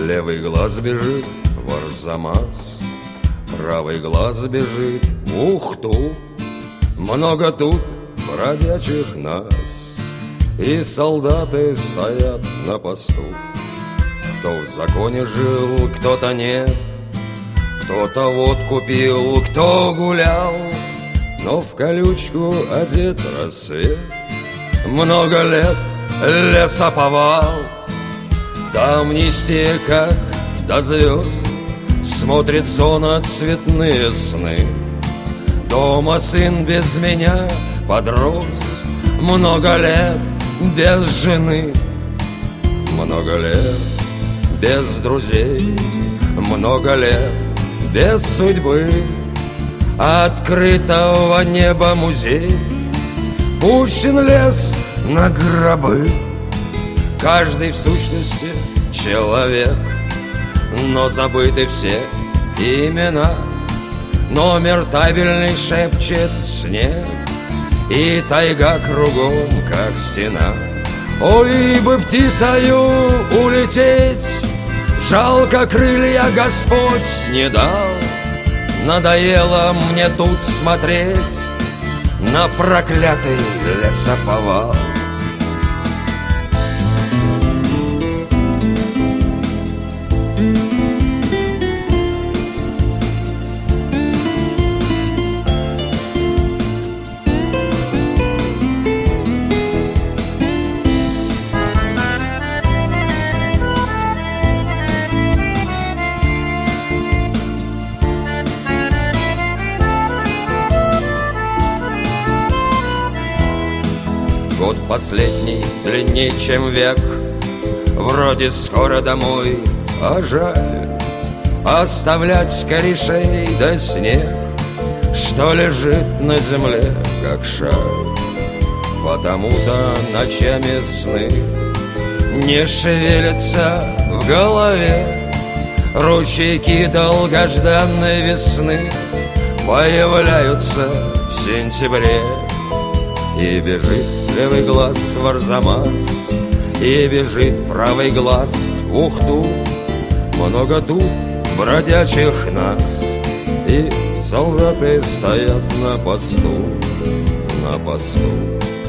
Левый глаз бежит в Арзамас, правый глаз бежит в Ухту. Много тут бродячих нас, и солдаты стоят на посту. Кто в законе жил, кто-то нет, кто-то водку пил, кто гулял, но в колючку одет рассвет. Много лет лесоповал, там нести как до звезд, смотрит сон цветные сны. Дома сын без меня подрос, много лет без жены, много лет без друзей, много лет без судьбы. Открытого неба музей, пущен лес на гробы. Каждый в сущности человек, но забыты все имена. Номер табельный шепчет снег, и тайга кругом, как стена. Ой, бы птицею улететь, жалко, крылья Господь не дал. Надоело мне тут смотреть на проклятый лесоповал. Год последний длинней, чем век, вроде скоро домой, а жаль оставлять корешей да снег, что лежит на земле, как шаль. Потому-то ночами сны не шевелятся в голове. Ручейки долгожданной весны появляются в сентябре. И бежит левый глаз в Арзамас, и бежит правый глаз в Ухту. Много тут бродячих нас, и солдаты стоят на посту, на посту.